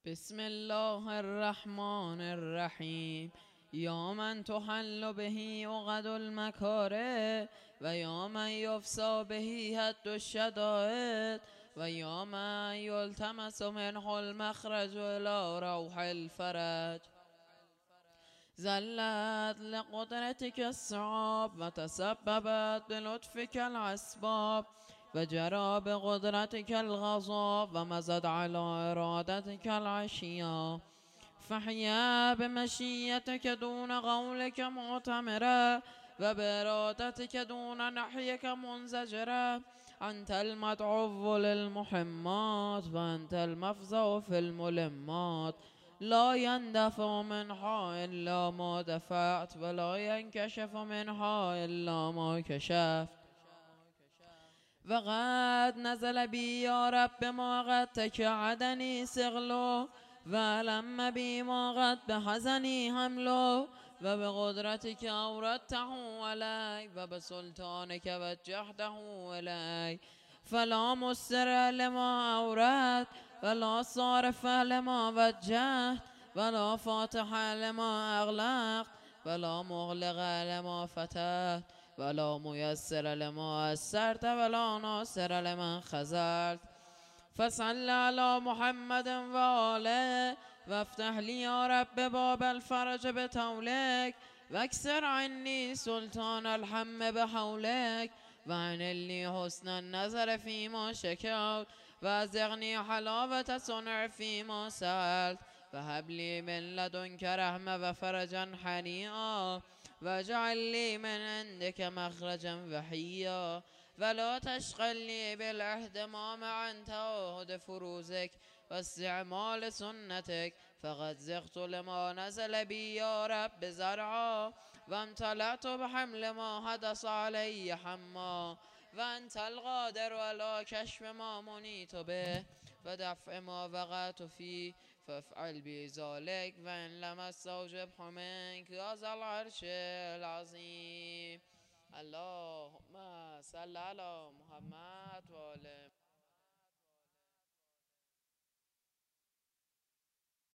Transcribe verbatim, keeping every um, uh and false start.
بسم الله الرحمن الرحیم. یا من تحل به عقد المکاره و یا من یفصا به حد الشدائد و یا من یلتمس منه المخرج الی روح الفرج. زلت لقدرتك الصعاب و تسببت بلطفك الاسباب و جرى بقدرتك الغضب و مزد على ارادتك العشیا. فحيا بمشيتك دون قولك معتمرا و بارادتك دون نحيك منزجرا. انت المدعو للمحمات و انت المفزع في الملمات. لا يندفع منها الا ما دفعت ولا ينكشف منها الا ما كشفت. وقد نزل بي يا رب ما قد تكعدني سغله ولم بي ما قد بحزني حمله و بقدرتك أوردته علي و بسلطانك وجهته علي. فلا مستر لما أورد ولا صارف لما وجهت ولا فاتح لما أغلقت ولا مغلق لما فتحت ولا ميسر لما أسرت ولا ناصر لمن خذلت. فصل على محمد وآله وافتح لي يا رب باب الفرج بطولك واكسر عني سلطان الهم بحولك وانلني حسن النظر فيما شكوت وازغني حلاوة صنع فيما سألت وهب لي من لدنك رحمة وفرجا حنيئا واجعل لي من عندك مخرجا وحيا ولا تشغلني بالاهتمام عن تعهد فروزك واستعمال سنتك. فقد زغت لما نزل بي يا رب زرعا وامتلأت بحمل ما حدث علي حما. وأنت القادر على كشف ما منيت به ودفع ما وقعت فيه فافعل بي ذلك وإن لم استوجبه منك يا ذا العرش العظيم. اللهم صل على محمد و آل